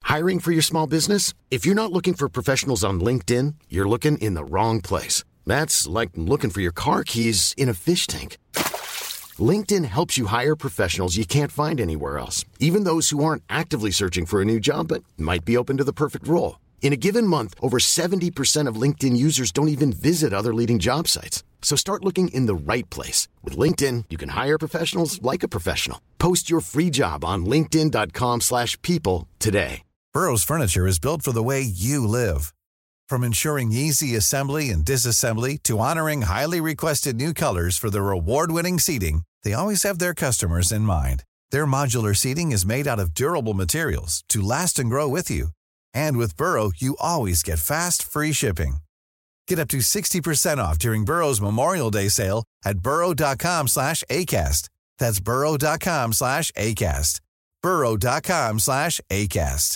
Hiring for your small business? If you're not looking for professionals on LinkedIn, you're looking in the wrong place. That's like looking for your car keys in a fish tank. LinkedIn helps you hire professionals you can't find anywhere else, even those who aren't actively searching for a new job but might be open to the perfect role. In a given month, over 70% of LinkedIn users don't even visit other leading job sites. So start looking in the right place. With LinkedIn, you can hire professionals like a professional. Post your free job on linkedin.com/people today. Burrow's furniture is built for the way you live. From ensuring easy assembly and disassembly to honoring highly requested new colors for their award-winning seating, they always have their customers in mind. Their modular seating is made out of durable materials to last and grow with you. And with Burrow, you always get fast, free shipping. Get up to 60% off during Burrow's Memorial Day sale at burrow.com/ACAST. That's burrow.com/ACAST. burrow.com/ACAST.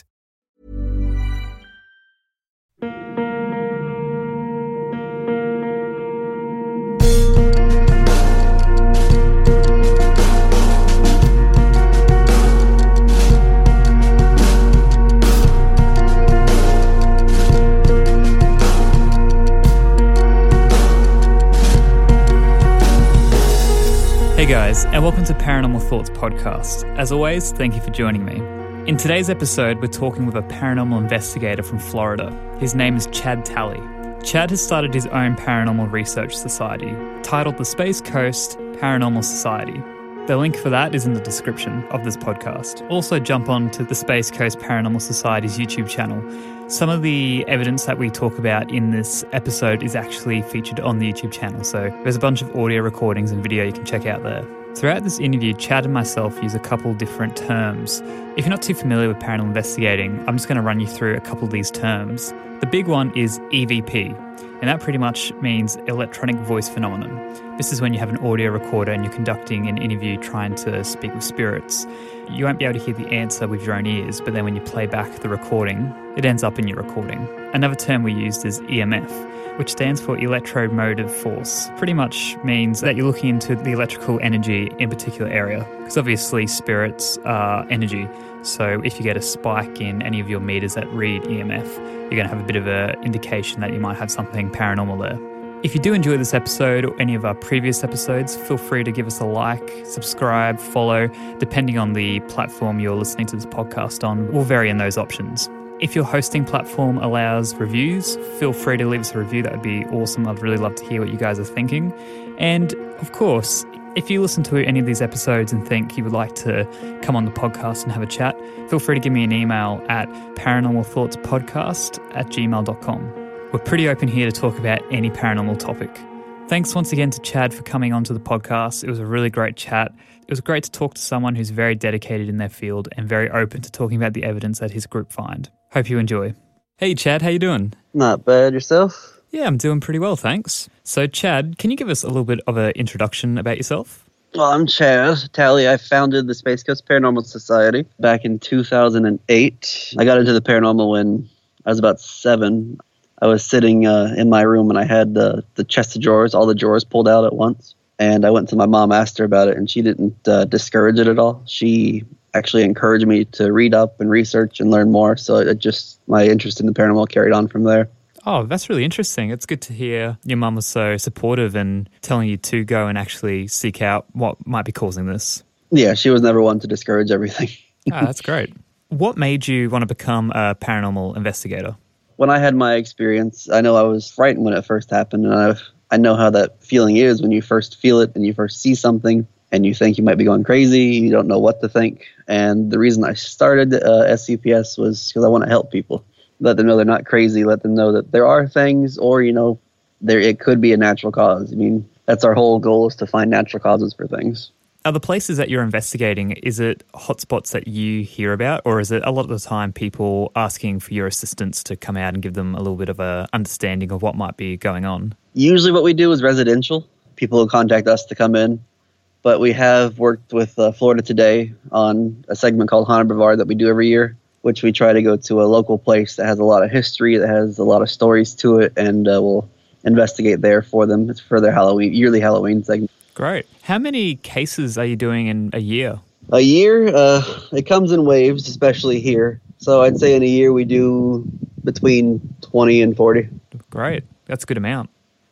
Hey guys, and welcome to Paranormal Thoughts Podcast. As always, thank you for joining me. In today's episode, we're talking with a paranormal investigator from Florida. His name is Chad Talley. Chad has started his own paranormal research society, titled the Space Coast Paranormal Society. The link for that is in the description of this podcast. Also jump on to the Space Coast Paranormal Society's YouTube channel. Some of the evidence that we talk about in this episode is actually featured on the YouTube channel, so there's a bunch of audio recordings and video you can check out there. Throughout this interview, Chad and myself use a couple different terms. If you're not too familiar with paranormal investigating, I'm just going to run you through a couple of these terms. The big one is EVP, and that pretty much means electronic voice phenomenon. This is when you have an audio recorder and you're conducting an interview trying to speak with spirits. You won't be able to hear the answer with your own ears, but then when you play back the recording, it ends up in your recording. Another term we used is EMF, which stands for electromotive force. Pretty much means that you're looking into the electrical energy in a particular area, because obviously spirits are energy. So if you get a spike in any of your meters that read EMF, you're going to have a bit of an indication that you might have something paranormal there. If you do enjoy this episode or any of our previous episodes, feel free to give us a like, subscribe, follow, depending on the platform you're listening to this podcast on. We'll vary in those options. If your hosting platform allows reviews, feel free to leave us a review. That would be awesome. I'd really love to hear what you guys are thinking. And of course, if you listen to any of these episodes and think you would like to come on the podcast and have a chat, feel free to give me an email at paranormalthoughtspodcast@gmail.com. We're pretty open here to talk about any paranormal topic. Thanks once again to Chad for coming onto the podcast. It was a really great chat. It was great to talk to someone who's very dedicated in their field and very open to talking about the evidence that his group find. Hope you enjoy. Hey Chad, how you doing? Not bad. Yourself? Yeah, I'm doing pretty well, thanks. So Chad, can you give us a little bit of an introduction about yourself? Well, I'm Chad Talley. I founded the Space Coast Paranormal Society back in 2008. I got into the paranormal when I was about 7. I was sitting in my room and I had the chest of drawers, all the drawers pulled out at once. And I went to my mom, asked her about it, and she didn't discourage it at all. She actually encouraged me to read up and research and learn more. So my interest in the paranormal carried on from there. Oh, that's really interesting. It's good to hear your mum was so supportive and telling you to go and actually seek out what might be causing this. Yeah, she was never one to discourage everything. Oh, that's great. What made you want to become a paranormal investigator? When I had my experience, I know I was frightened when it first happened, and I know how that feeling is when you first feel it and you first see something and you think you might be going crazy, you don't know what to think. And the reason I started SCPS was because I want to help people. Let them know they're not crazy, let them know that there are things, or, it could be a natural cause. I mean, that's our whole goal, is to find natural causes for things. Are the places that you're investigating, is it hotspots that you hear about, or is it a lot of the time people asking for your assistance to come out and give them a little bit of a understanding of what might be going on? Usually what we do is residential. People will contact us to come in. But we have worked with Florida Today on a segment called Haunted Boulevard that we do every year, which we try to go to a local place that has a lot of history, that has a lot of stories to it, and we'll investigate there for them. It's for their yearly Halloween segment. Great. How many cases are you doing in a year? A year? It comes in waves, especially here. So I'd say in a year we do between 20 and 40. Great. That's a good amount.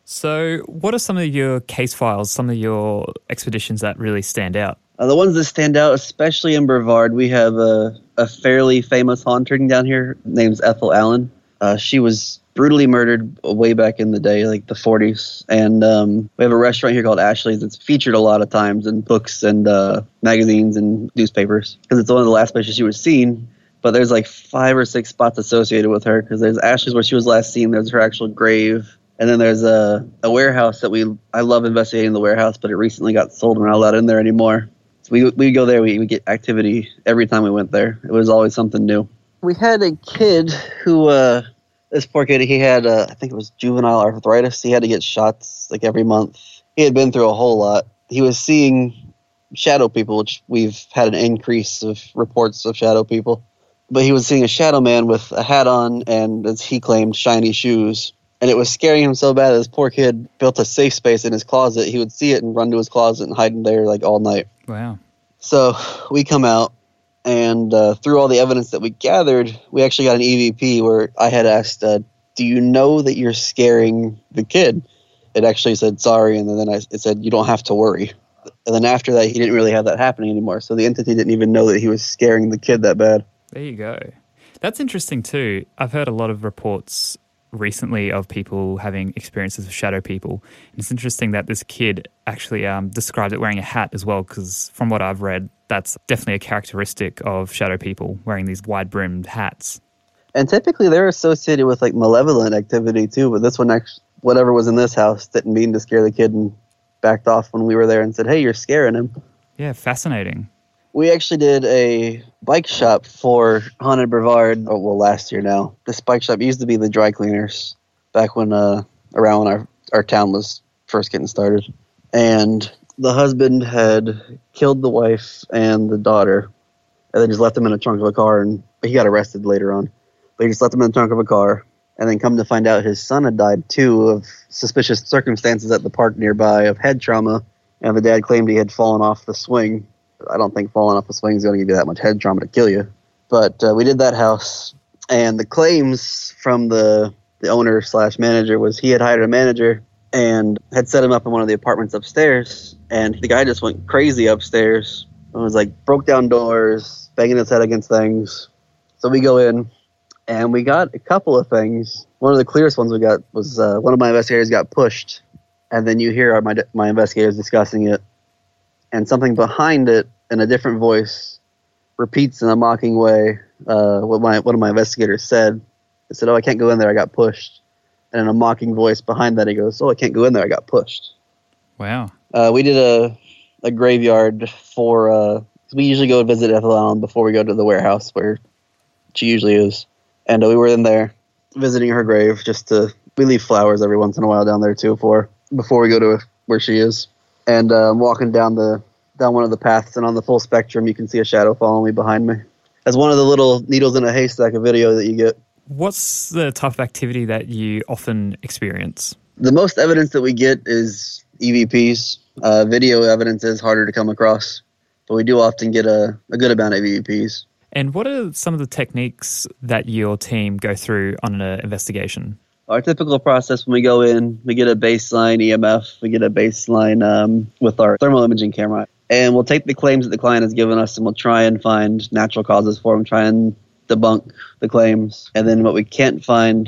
So what are some of your case files, some of your expeditions that really stand out? The ones that stand out, especially in Brevard, we have a fairly famous haunting down here named Ethel Allen. She was brutally murdered way back in the day, like the 40s. And we have a restaurant here called Ashley's that's featured a lot of times in books and magazines and newspapers because it's one of the last places she was seen. But there's like 5 or 6 spots associated with her because there's Ashley's where she was last seen. There's her actual grave. And then there's a warehouse that I love investigating the warehouse, but it recently got sold. We're not allowed in there anymore. So we go there. We get activity every time we went there. It was always something new. We had a kid who, this poor kid, he had, I think it was juvenile arthritis. He had to get shots like every month. He had been through a whole lot. He was seeing shadow people, which we've had an increase of reports of shadow people. But he was seeing a shadow man with a hat on and, as he claimed, shiny shoes. And it was scaring him so bad that this poor kid built a safe space in his closet. He would see it and run to his closet and hide in there like all night. Wow. So we come out, and through all the evidence that we gathered, we actually got an EVP where I had asked, do you know that you're scaring the kid? It actually said, sorry, and then it said, you don't have to worry. And then after that, he didn't really have that happening anymore. So the entity didn't even know that he was scaring the kid that bad. There you go. That's interesting too. I've heard a lot of reports recently of people having experiences with shadow people. And it's interesting that this kid actually described it wearing a hat as well, because from what I've read, that's definitely a characteristic of shadow people, wearing these wide-brimmed hats. And typically they're associated with like malevolent activity too, but this one, whatever was in this house, didn't mean to scare the kid and backed off when we were there and said, hey, you're scaring him. Yeah, fascinating. We actually did a bike shop for Haunted Brevard, last year now. This bike shop used to be the dry cleaners back when around when our town was first getting started. And the husband had killed the wife and the daughter and then just left them in the trunk of a car, and he got arrested later on. But he just left them in the trunk of a car, and then come to find out his son had died too of suspicious circumstances at the park nearby of head trauma, and the dad claimed he had fallen off the swing. I don't think falling off a swing is going to give you that much head trauma to kill you. But we did that house, and the claims from the owner/manager was he had hired a manager and had set him up in one of the apartments upstairs, and the guy just went crazy upstairs. It was like broke down doors, banging his head against things. So we go in, and we got a couple of things. One of the clearest ones we got was one of my investigators got pushed, and then you hear my investigators discussing it. And something behind it in a different voice repeats in a mocking way what one of my investigators said. He said, oh, I can't go in there, I got pushed. And in a mocking voice behind that, he goes, oh, I can't go in there, I got pushed. Wow. We did a graveyard for, we usually go visit Ethel Allen before we go to the warehouse where she usually is. And we were in there visiting her grave we leave flowers every once in a while down there too before we go to where she is. And I'm walking down one of the paths, and on the full spectrum, you can see a shadow following me behind me. As one of the little needles in a haystack of video that you get. What's the type of activity that you often experience? The most evidence that we get is EVPs. Video evidence is harder to come across, but we do often get a good amount of EVPs. And what are some of the techniques that your team go through on an investigation? Our typical process when we go in, we get a baseline EMF, we get a baseline with our thermal imaging camera, and we'll take the claims that the client has given us and we'll try and find natural causes for them, try and debunk the claims. And then what we can't find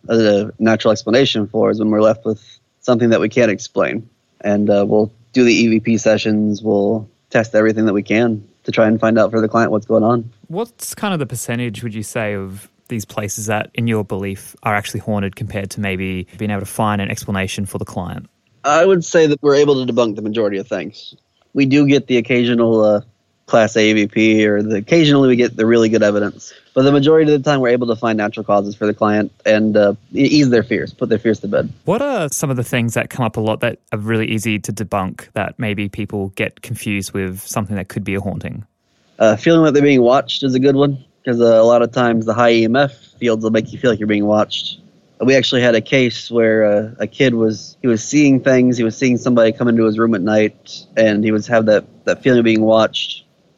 a natural explanation for is when we're left with something that we can't explain. And we'll do the EVP sessions, we'll test everything that we can to try and find out for the client what's going on. What's kind of the percentage, would you say, of these places that, in your belief, are actually haunted compared to maybe being able to find an explanation for the client? I would say that we're able to debunk the majority of things. We do get the occasional Class A EVP, or occasionally we get the really good evidence. But the majority of the time, we're able to find natural causes for the client and ease their fears, put their fears to bed. What are some of the things that come up a lot that are really easy to debunk that maybe people get confused with something that could be a haunting? Feeling like they're being watched is a good one, because a lot of times the high EMF fields will make you feel like you're being watched. We actually had a case where a kid was seeing things. He was seeing somebody come into his room at night, and he was have that feeling of being watched.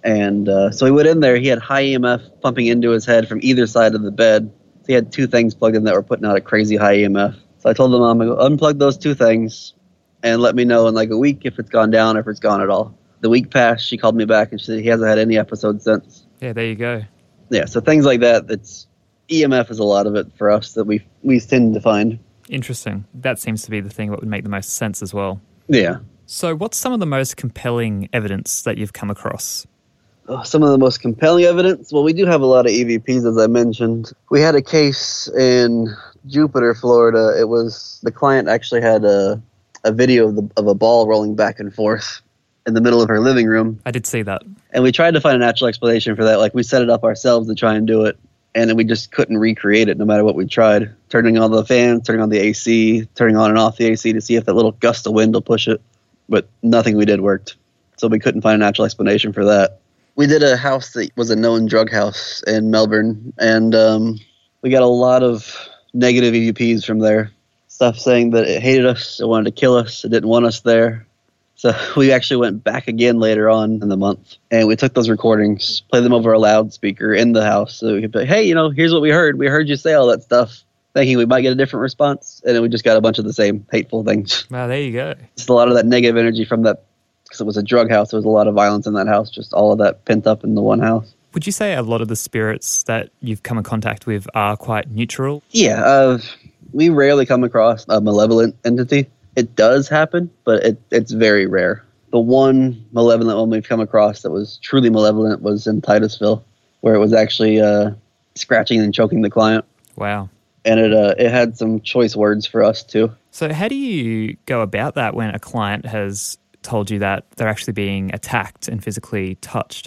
And so we went in there. He had high EMF pumping into his head from either side of the bed. So he had two things plugged in that were putting out a crazy high EMF. So I told him, I'm going to unplug those two things and let me know in like a week if it's gone down or if it's gone at all. The week passed. She called me back and she said he hasn't had any episodes since. Yeah, there you go. Yeah, so things like that. It's EMF is a lot of it for us that we tend to find. Interesting. That seems to be the thing that would make the most sense as well. Yeah. So what's some of the most compelling evidence that you've come across? Some of the most compelling evidence? Well, we do have a lot of EVPs, as I mentioned. We had a case in Jupiter, Florida. It was the client actually had a video of a ball rolling back and forth in the middle of her living room. I did see that. And we tried to find a natural explanation for that. Like, we set it up ourselves to try and do it, and then we just couldn't recreate it no matter what we tried. Turning on the fans, turning on the AC, turning on and off the AC to see if that little gust of wind will push it. But nothing we did worked. So we couldn't find a natural explanation for that. We did a house that was a known drug house in Melbourne, and we got a lot of negative EVPs from there. Stuff saying that it hated us, it wanted to kill us, it didn't want us there. So we actually went back again later on in the month, and we took those recordings, played them over a loudspeaker in the house, so we could be like, hey, here's what we heard. We heard you say all that stuff, thinking we might get a different response, and then we just got a bunch of the same hateful things. Wow, there you go. Just a lot of that negative energy from that, because it was a drug house. There was a lot of violence in that house, just all of that pent up in the one house. Would you say a lot of the spirits that you've come in contact with are quite neutral? Yeah, we rarely come across a malevolent entity. It does happen, but it's very rare. The one malevolent one we've come across that was truly malevolent was in Titusville, where it was actually scratching and choking the client. Wow. And it had some choice words for us, too. So how do you go about that when a client has told you that they're actually being attacked and physically touched?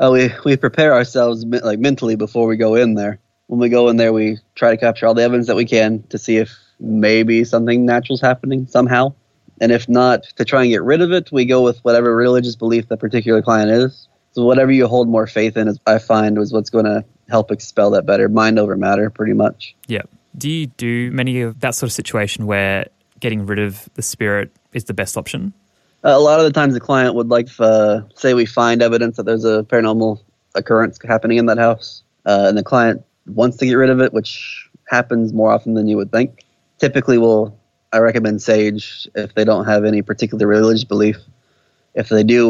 We prepare ourselves mentally before we go in there. When we go in there, we try to capture all the evidence that we can to see if maybe something natural's happening somehow. And if not, to try and get rid of it, we go with whatever religious belief the particular client is. So whatever you hold more faith in, I find, is what's going to help expel that better. Mind over matter, pretty much. Yeah. Do you do many of that sort of situation where getting rid of the spirit is the best option? A lot of the times the client would like, say we find evidence that there's a paranormal occurrence happening in that house, and the client wants to get rid of it, which happens more often than you would think. Typically, I recommend sage if they don't have any particular religious belief. If they do,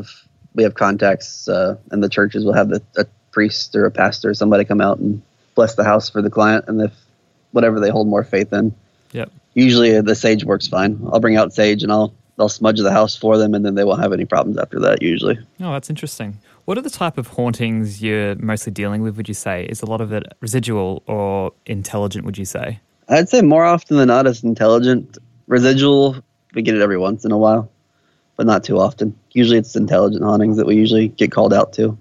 we have contacts in the churches. We'll have a priest or a pastor or somebody come out and bless the house for the client, and if whatever they hold more faith in. Yep. Usually the sage works fine. I'll bring out sage and I'll smudge the house for them, and then they won't have any problems after that usually. Oh, that's interesting. What are the type of hauntings you're mostly dealing with, would you say? Is a lot of it residual or intelligent, would you say? I'd say more often than not it's intelligent. Residual, we get it every once in a while, but not too often. Usually it's intelligent hauntings that we usually get called out to.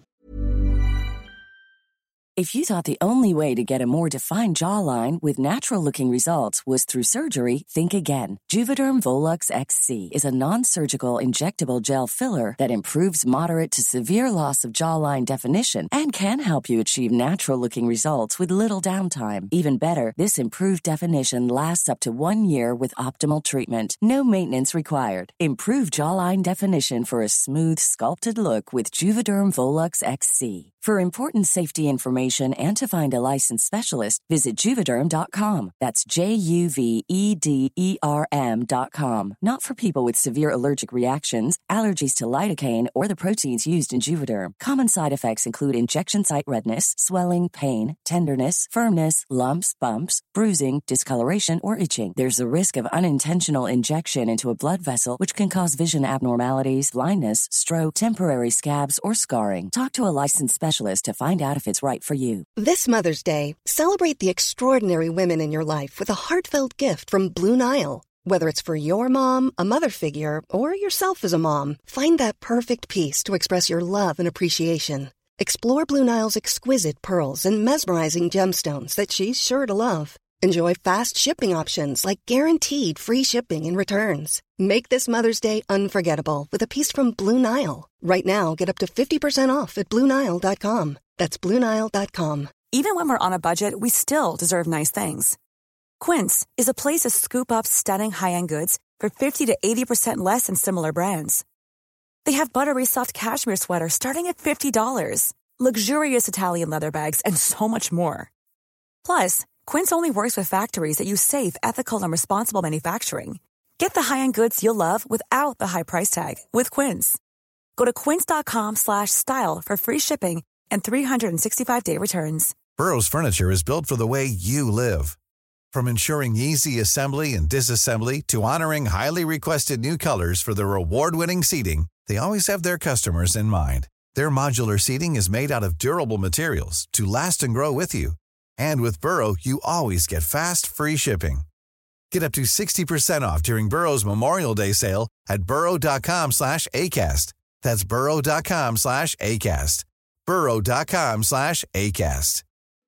If you thought the only way to get a more defined jawline with natural-looking results was through surgery, think again. Juvederm Volux XC is a non-surgical injectable gel filler that improves moderate to severe loss of jawline definition and can help you achieve natural-looking results with little downtime. Even better, this improved definition lasts up to 1 year with optimal treatment. No maintenance required. Improve jawline definition for a smooth, sculpted look with Juvederm Volux XC. For important safety information and to find a licensed specialist, visit Juvederm.com. That's JUVEDERM.com. Not for people with severe allergic reactions, allergies to lidocaine, or the proteins used in Juvederm. Common side effects include injection site redness, swelling, pain, tenderness, firmness, lumps, bumps, bruising, discoloration, or itching. There's a risk of unintentional injection into a blood vessel, which can cause vision abnormalities, blindness, stroke, temporary scabs, or scarring. Talk to a licensed specialist to find out if it's right for you. This Mother's Day, celebrate the extraordinary women in your life with a heartfelt gift from Blue Nile. Whether it's for your mom, a mother figure, or yourself as a mom, find that perfect piece to express your love and appreciation. Explore Blue Nile's exquisite pearls and mesmerizing gemstones that she's sure to love. Enjoy fast shipping options like guaranteed free shipping and returns. Make this Mother's Day unforgettable with a piece from Blue Nile. Right now, get up to 50% off at BlueNile.com. That's BlueNile.com. Even when we're on a budget, we still deserve nice things. Quince is a place to scoop up stunning high-end goods for 50 to 80% less than similar brands. They have buttery soft cashmere sweaters starting at $50, luxurious Italian leather bags, and so much more. Plus, Quince only works with factories that use safe, ethical, and responsible manufacturing. Get the high-end goods you'll love without the high price tag with Quince. Go to quince.com/style for free shipping and 365-day returns. Burrow's furniture is built for the way you live. From ensuring easy assembly and disassembly to honoring highly requested new colors for their award-winning seating, they always have their customers in mind. Their modular seating is made out of durable materials to last and grow with you. And with Burrow, you always get fast, free shipping. Get up to 60% off during Burrow's Memorial Day sale at burrow.com/ACAST. That's burrow.com/ACAST. burrow.com/ACAST.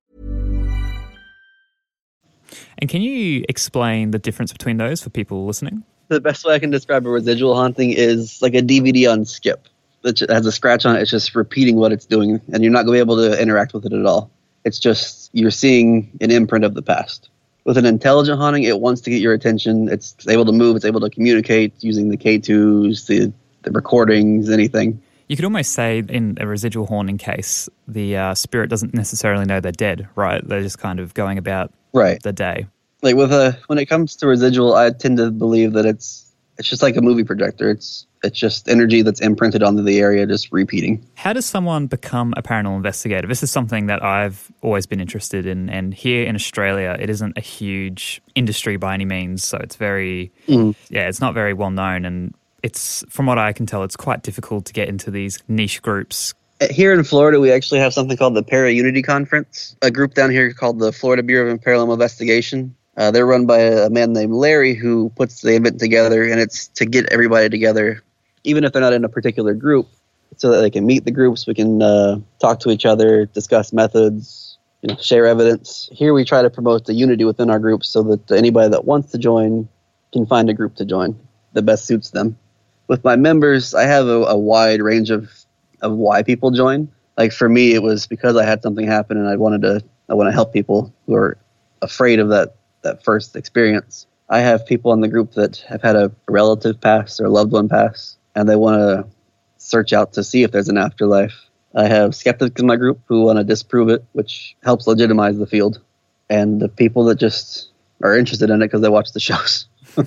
And can you explain the difference between those for people listening? The best way I can describe a residual haunting is like a DVD on skip. It has a scratch on it. It's just repeating what it's doing, and you're not going to be able to interact with it at all. It's just you're seeing an imprint of the past. With an intelligent haunting, it wants to get your attention. It's able to move. It's able to communicate using the K2s, the recordings, anything. You could almost say in a residual haunting case, the spirit doesn't necessarily know they're dead, right? They're just kind of going about the day. Like when it comes to residual, I tend to believe that it's just like a movie projector. It's just energy that's imprinted onto the area, just repeating. How does someone become a paranormal investigator? This is something that I've always been interested in, and here in Australia, it isn't a huge industry by any means, so it's it's not very well known, and it's, from what I can tell, it's quite difficult to get into these niche groups. Here in Florida, we actually have something called the Para-Unity Conference, a group down here called the Florida Bureau of Paranormal Investigation. They're run by a man named Larry who puts the event together, and it's to get everybody together, even if they're not in a particular group, so that they can meet the groups. We can talk to each other, discuss methods, share evidence. Here we try to promote the unity within our groups so that anybody that wants to join can find a group to join that best suits them. With my members, I have a wide range of why people join. Like for me, it was because I had something happen and I want to help people who are afraid of that first experience. I have people in the group that have had a relative pass or a loved one pass, and they want to search out to see if there's an afterlife. I have skeptics in my group who want to disprove it, which helps legitimize the field. And the people that just are interested in it because they watch the shows.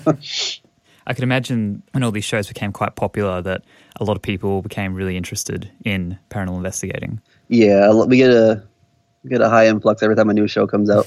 I can imagine when all these shows became quite popular that a lot of people became really interested in paranormal investigating. Yeah, we get a high influx every time a new show comes out.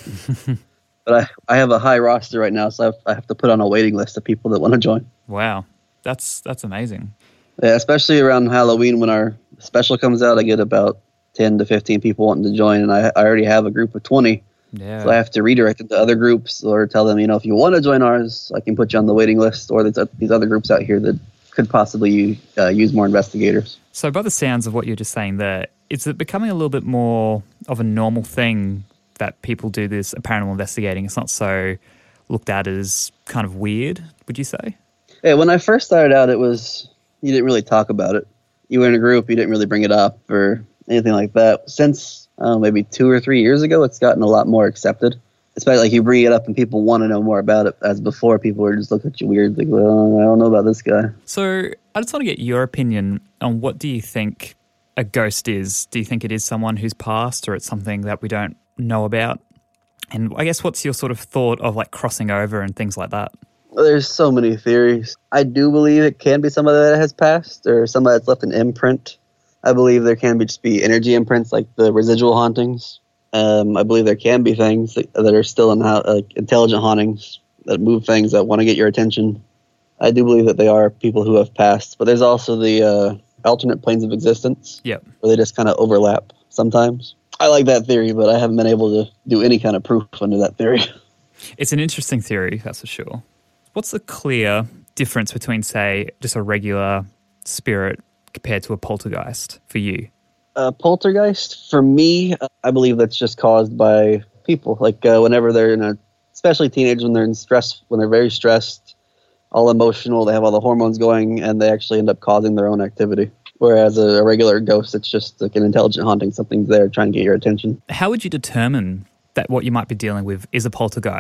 But I have a high roster right now, so I have to put on a waiting list of people that want to join. Wow, that's amazing. Yeah, especially around Halloween when our special comes out, I get about 10 to 15 people wanting to join, and I already have a group of 20. Yeah. So I have to redirect it to other groups or tell them, if you want to join ours, I can put you on the waiting list, or there's these other groups out here that could possibly use more investigators. So by the sounds of what you're just saying there, is it becoming a little bit more of a normal thing that people do this paranormal investigating? It's not so looked at as kind of weird, would you say? Yeah, when I first started out, you didn't really talk about it. You were in a group, you didn't really bring it up or anything like that. Since maybe 2 or 3 years ago, it's gotten a lot more accepted. Especially like you bring it up and people want to know more about it, as before people were just looking at you weird, like, well, I don't know about this guy. So I just want to get your opinion on what do you think a ghost is? Do you think it is someone who's passed, or it's something that we don't know about? And I guess what's your sort of thought of like crossing over and things like that? Well, there's so many theories. I do believe it can be somebody that has passed or somebody that's left an imprint. I believe there can just be energy imprints like the residual hauntings. I believe there can be things that are still intelligent hauntings that move things that want to get your attention. I do believe that they are people who have passed, but there's also the alternate planes of existence. Yep. Where they just kind of overlap sometimes. I like that theory, but I haven't been able to do any kind of proof under that theory. It's an interesting theory, that's for sure. What's the clear difference between, say, just a regular spirit compared to a poltergeist for you? Poltergeist, for me, I believe that's just caused by people. Like whenever they're especially teenagers, when they're in stress, when they're very stressed, all emotional, they have all the hormones going, and they actually end up causing their own activity. Whereas a regular ghost, it's just like an intelligent haunting. Something's there trying to get your attention. How would you determine that what you might be dealing with is a poltergeist?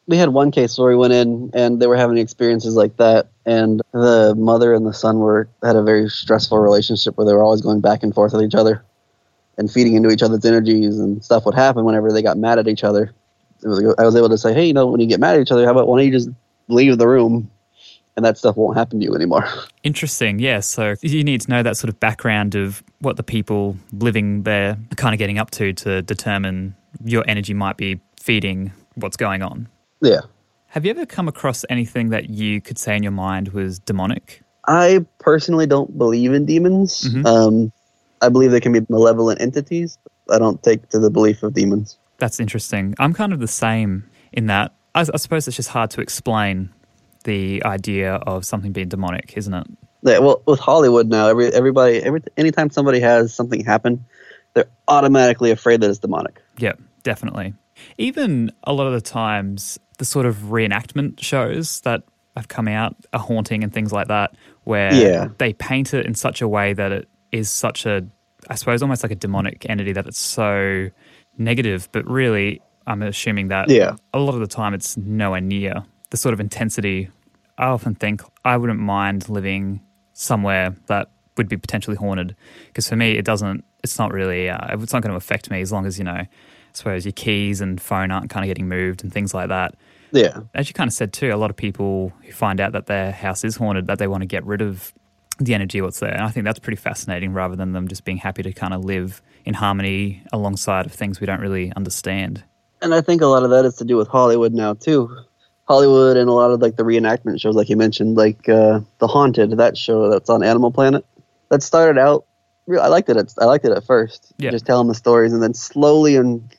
We had one case where we went in and they were having experiences like that, and the mother and the son had a very stressful relationship where they were always going back and forth with each other and feeding into each other's energies, and stuff would happen whenever they got mad at each other. I was able to say, hey, when you get mad at each other, how about why don't you just leave the room and that stuff won't happen to you anymore. Interesting, yeah. So you need to know that sort of background of what the people living there are kind of getting up to determine your energy might be feeding what's going on. Yeah. Have you ever come across anything that you could say in your mind was demonic? I personally don't believe in demons. Mm-hmm. I believe they can be malevolent entities. But I don't take to the belief of demons. That's interesting. I'm kind of the same in that. I suppose it's just hard to explain the idea of something being demonic, isn't it? Yeah, well, with Hollywood now, anytime somebody has something happen, they're automatically afraid that it's demonic. Yeah, definitely. Even a lot of the times, the sort of reenactment shows that have come out, A Haunting and things like that, where they paint it in such a way that it is such a, I suppose, almost like a demonic entity, that it's so negative. But really, I'm assuming that a lot of the time it's nowhere near the sort of intensity. I often think I wouldn't mind living somewhere that would be potentially haunted, because for me, it's not really, it's not going to affect me as long as, I suppose your keys and phone aren't kind of getting moved and things like that. Yeah. As you kind of said too, a lot of people who find out that their house is haunted, that they want to get rid of the energy what's there. And I think that's pretty fascinating, rather than them just being happy to kind of live in harmony alongside of things we don't really understand. And I think a lot of that is to do with Hollywood now too. Hollywood and a lot of like the reenactment shows, like you mentioned, like The Haunted, that show that's on Animal Planet. That started out, I liked it at first, just telling the stories, and then slowly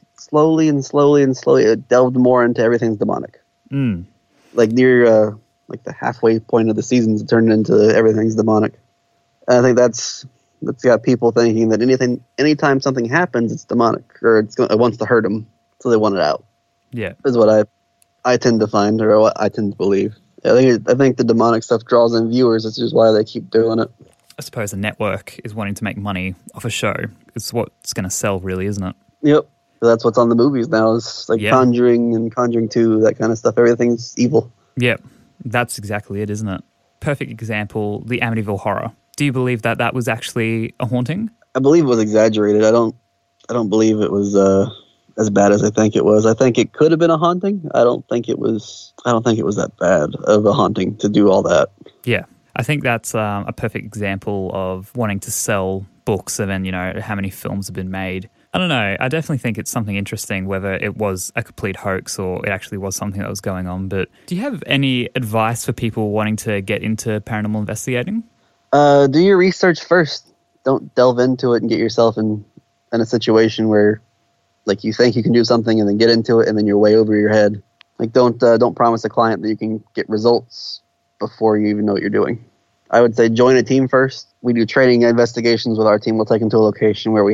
it delved more into everything's demonic. Like near like the halfway point of the seasons, it turned into everything's demonic. And I think that's got people thinking that anytime something happens, it's demonic, or it wants to hurt them, so they want it out. Yeah, is what I tend to find, or what I tend to believe. I think the demonic stuff draws in viewers. That's just why they keep doing it. I suppose the network is wanting to make money off a show. It's what's going to sell, really, isn't it? Yep. That's what's on the movies now. It's like Conjuring and Conjuring 2, that kind of stuff. Everything's evil. Yep. That's exactly it, isn't it? Perfect example, the Amityville Horror. Do you believe that was actually a haunting? I believe it was exaggerated. I don't believe it was as bad as I think it was. I think it could have been a haunting. I don't think it was that bad of a haunting to do all that. Yeah. I think that's a perfect example of wanting to sell books and then, how many films have been made. I don't know. I definitely think it's something interesting whether it was a complete hoax or it actually was something that was going on. But do you have any advice for people wanting to get into paranormal investigating? Do your research first. Don't delve into it and get yourself in a situation where like you think you can do something and then get into it and then you're way over your head. Like don't promise a client that you can get results before you even know what you're doing. I would say join a team first. We do training investigations with our team. We'll take them to a location where we've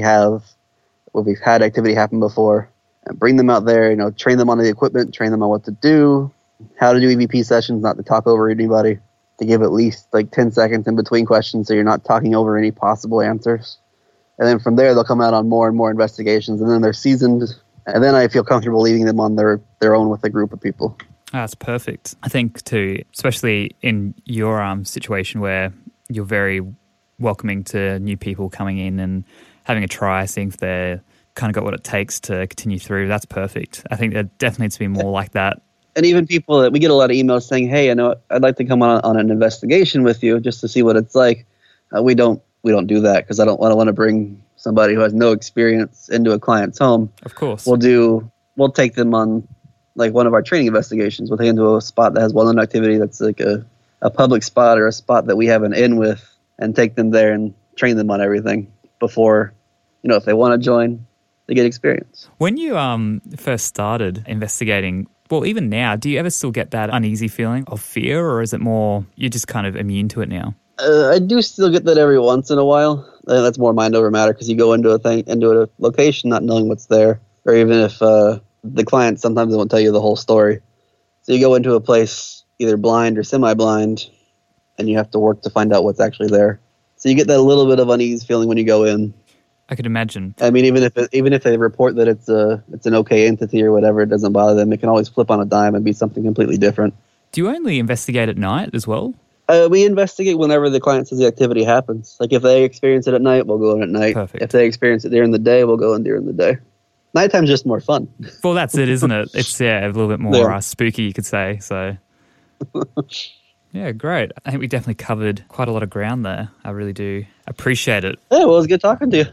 had activity happen before, and bring them out there, train them on the equipment, train them on what to do, how to do EVP sessions, not to talk over anybody, to give at least like 10 seconds in between questions so you're not talking over any possible answers. And then from there, they'll come out on more and more investigations, and then they're seasoned, and then I feel comfortable leaving them on their own with a group of people. That's perfect. I think too, especially in your situation where you're very welcoming to new people coming in and having a try, seeing if they're kind of got what it takes to continue through. That's perfect. I think there definitely needs to be more like that. And even people that we get a lot of emails saying, hey, I'd like to come on an investigation with you just to see what it's like. We don't do that because I don't want to bring somebody who has no experience into a client's home. Of course. We'll take them on like one of our training investigations. We'll take them to a spot that has well-known activity that's like a public spot or a spot that we have an in with, and take them there and train them on everything before, if they want to join, they get experience. When you first started investigating, well, even now, do you ever still get that uneasy feeling of fear, or is it more you're just kind of immune to it now? I do still get that every once in a while. That's more mind over matter because you go into a location not knowing what's there, or even if the client sometimes won't tell you the whole story. So you go into a place either blind or semi-blind, and you have to work to find out what's actually there. So you get that little bit of unease feeling when you go in. I could imagine. I mean, even if they report that it's an okay entity or whatever, it doesn't bother them. It can always flip on a dime and be something completely different. Do you only investigate at night as well? We investigate whenever the client says the activity happens. Like if they experience it at night, we'll go in at night. Perfect. If they experience it during the day, we'll go in during the day. Nighttime's just more fun. Well, that's it, isn't it? It's a little bit more spooky, you could say. So, yeah, great. I think we definitely covered quite a lot of ground there. I really do appreciate it. Yeah, well, it was good talking to you.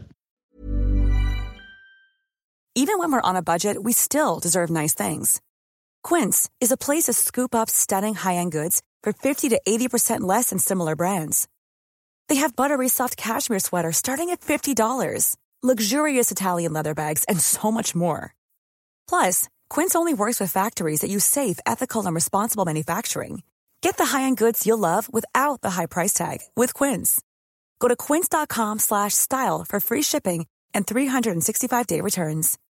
Even when we're on a budget, we still deserve nice things. Quince is a place to scoop up stunning high-end goods for 50 to 80% less than similar brands. They have buttery soft cashmere sweaters starting at $50, luxurious Italian leather bags, and so much more. Plus, Quince only works with factories that use safe, ethical, and responsible manufacturing. Get the high-end goods you'll love without the high price tag with Quince. Go to quince.com/style for free shipping and 365-day returns.